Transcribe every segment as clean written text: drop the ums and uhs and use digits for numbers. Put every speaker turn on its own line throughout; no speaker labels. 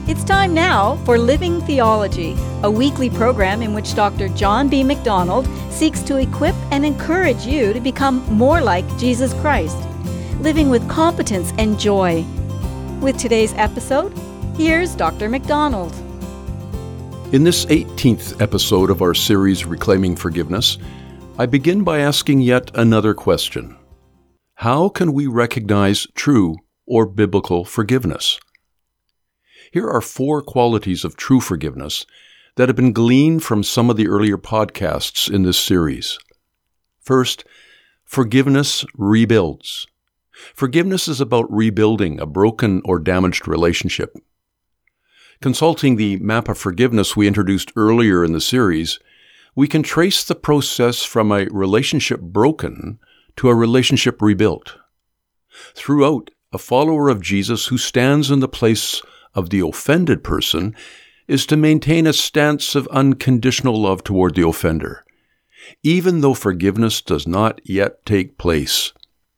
It's time now for Living Theology, a weekly program in which Dr. John B. MacDonald seeks to equip and encourage you to become more like Jesus Christ, living with competence and joy. With today's episode, here's Dr. MacDonald.
In this 18th episode of our series, Reclaiming Forgiveness, I begin by asking yet another question. How can we recognize true or biblical forgiveness? Here are 4 qualities of true forgiveness that have been gleaned from some of the earlier podcasts in this series. First, forgiveness rebuilds. Forgiveness is about rebuilding a broken or damaged relationship. Consulting the map of forgiveness we introduced earlier in the series, we can trace the process from a relationship broken to a relationship rebuilt. Throughout, a follower of Jesus who stands in the place of the offended person is to maintain a stance of unconditional love toward the offender, even though forgiveness does not yet take place.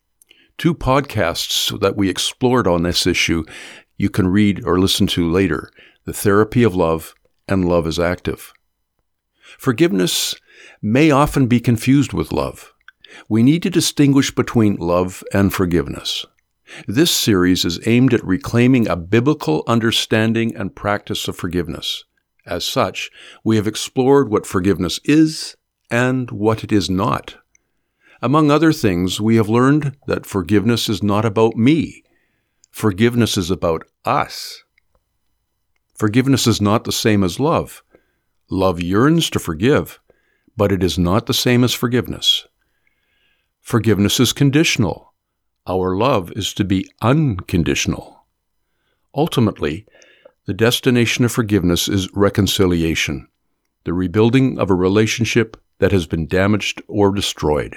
2 podcasts that we explored on this issue you can read or listen to later, The Therapy of Love and Love is Active. Forgiveness may often be confused with love. We need to distinguish between love and forgiveness. This series is aimed at reclaiming a biblical understanding and practice of forgiveness. As such, we have explored what forgiveness is and what it is not. Among other things, we have learned that forgiveness is not about me. Forgiveness is about us. Forgiveness is not the same as love. Love yearns to forgive, but it is not the same as forgiveness. Forgiveness is conditional. Our love is to be unconditional. Ultimately, the destination of forgiveness is reconciliation, the rebuilding of a relationship that has been damaged or destroyed.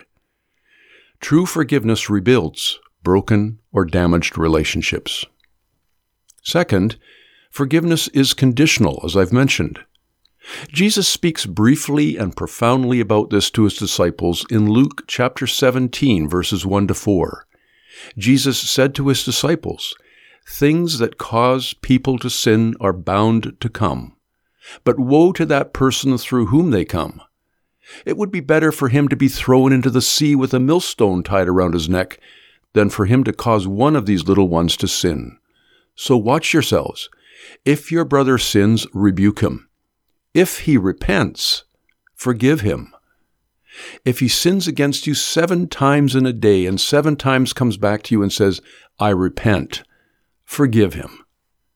True forgiveness rebuilds broken or damaged relationships. Second, forgiveness is conditional, as I've mentioned. Jesus speaks briefly and profoundly about this to his disciples in Luke chapter 17, verses 1-4. Jesus said to his disciples, "Things that cause people to sin are bound to come, but woe to that person through whom they come. It would be better for him to be thrown into the sea with a millstone tied around his neck than for him to cause one of these little ones to sin. So watch yourselves. If your brother sins, rebuke him. If he repents, forgive him. If he sins against you 7 times in a day and 7 times comes back to you and says, 'I repent,' forgive him."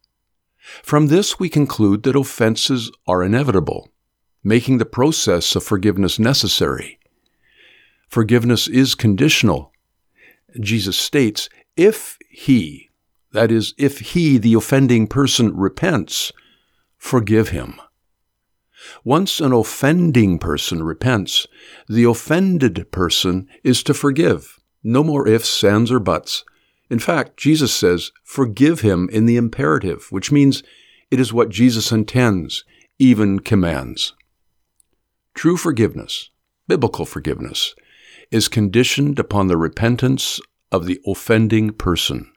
From this, we conclude that offenses are inevitable, making the process of forgiveness necessary. Forgiveness is conditional. Jesus states, if he, that is, if he, the offending person, repents, forgive him. Once an offending person repents, the offended person is to forgive. No more ifs, ands, or buts. In fact, Jesus says, forgive him in the imperative, which means it is what Jesus intends, even commands. True forgiveness, biblical forgiveness, is conditioned upon the repentance of the offending person.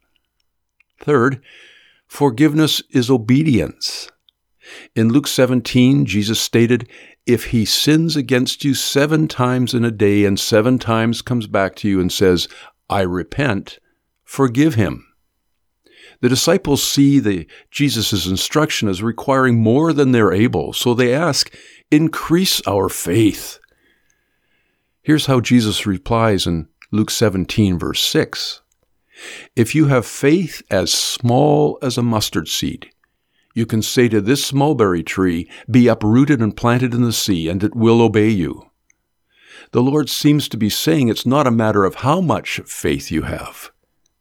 Third, forgiveness is obedience. In Luke 17, Jesus stated, "If he sins against you 7 times in a day and 7 times comes back to you and says, 'I repent,' forgive him." The disciples see Jesus' instruction as requiring more than they're able, so they ask, "Increase our faith." Here's how Jesus replies in Luke 17, verse 6. "If you have faith as small as a mustard seed, you can say to this mulberry tree, 'Be uprooted and planted in the sea,' and it will obey you." The Lord seems to be saying it's not a matter of how much faith you have.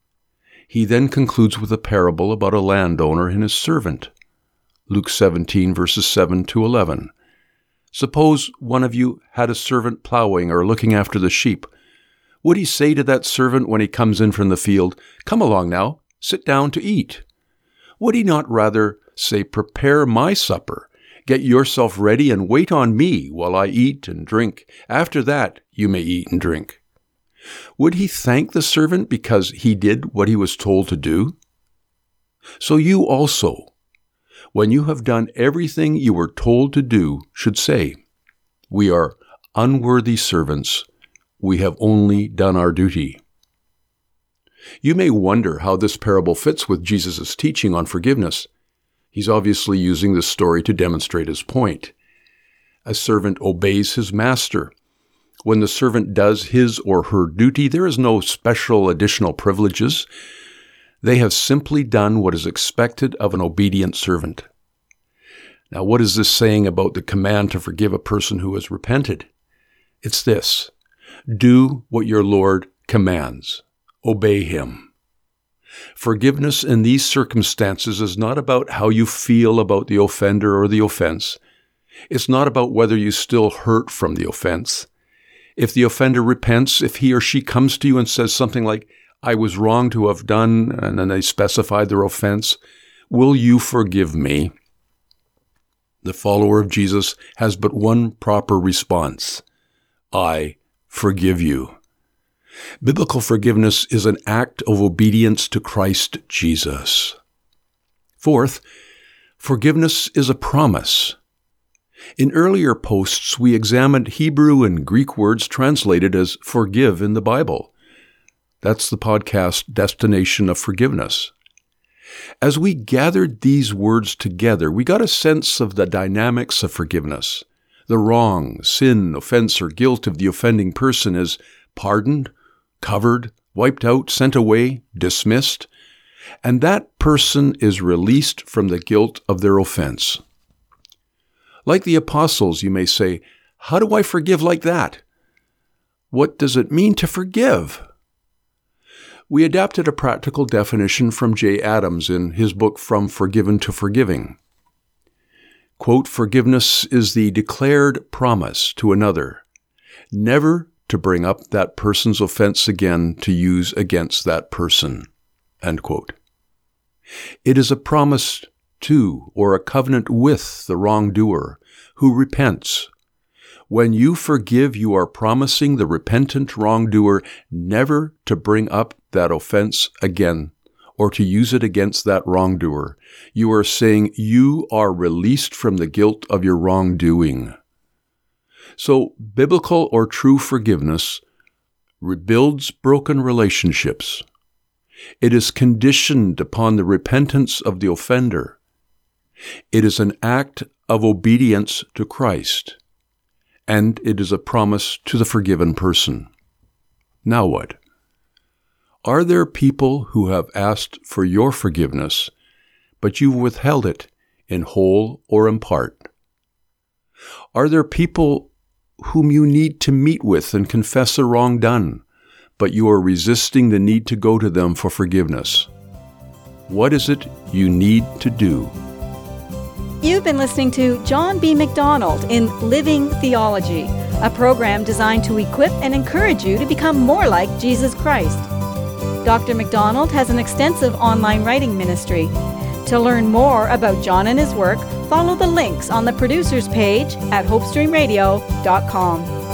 He then concludes with a parable about a landowner and his servant. Luke 17, verses 7-11. Suppose one of you had a servant plowing or looking after the sheep. Would he say to that servant when he comes in from the field, "Come along now, sit down to eat"? Would he not rather say, "Prepare my supper, get yourself ready and wait on me while I eat and drink. After that, you may eat and drink"? Would he thank the servant because he did what he was told to do? So you also, when you have done everything you were told to do, should say, "We are unworthy servants. We have only done our duty." You may wonder how this parable fits with Jesus' teaching on forgiveness. He's obviously using this story to demonstrate his point. A servant obeys his master. When the servant does his or her duty, there is no special additional privileges. They have simply done what is expected of an obedient servant. Now, what is this saying about the command to forgive a person who has repented? It's this: do what your Lord commands. Obey him. Forgiveness in these circumstances is not about how you feel about the offender or the offense. It's not about whether you still hurt from the offense. If the offender repents, if he or she comes to you and says something like, "I was wrong to have done," and then they specify their offense, "will you forgive me?" The follower of Jesus has but one proper response: "I forgive you." Biblical forgiveness is an act of obedience to Christ Jesus. Fourth, forgiveness is a promise. In earlier posts, we examined Hebrew and Greek words translated as forgive in the Bible. That's the podcast Destination of Forgiveness. As we gathered these words together, we got a sense of the dynamics of forgiveness. The wrong, sin, offense, or guilt of the offending person is pardoned, covered, wiped out, sent away, dismissed, and that person is released from the guilt of their offense. Like the apostles, you may say, "How do I forgive like that?" What does it mean to forgive? We adapted a practical definition from Jay Adams in his book From Forgiven to Forgiving. Quote, "Forgiveness is the declared promise to another never to bring up that person's offense again to use against that person." End quote. It is a promise to or a covenant with the wrongdoer who repents. When you forgive, you are promising the repentant wrongdoer never to bring up that offense again or to use it against that wrongdoer. You are saying you are released from the guilt of your wrongdoing. So, biblical or true forgiveness rebuilds broken relationships. It is conditioned upon the repentance of the offender. It is an act of obedience to Christ, and it is a promise to the forgiven person. Now what? Are there people who have asked for your forgiveness, but you've withheld it in whole or in part? Are there people whom you need to meet with and confess a wrong done, but you are resisting the need to go to them for forgiveness? What is it you need to do?
You've been listening to John B. McDonald in Living Theology, a program designed to equip and encourage you to become more like Jesus Christ. Dr. McDonald has an extensive online writing ministry. To learn more about John and his work, follow the links on the producer's page at hopestreamradio.com.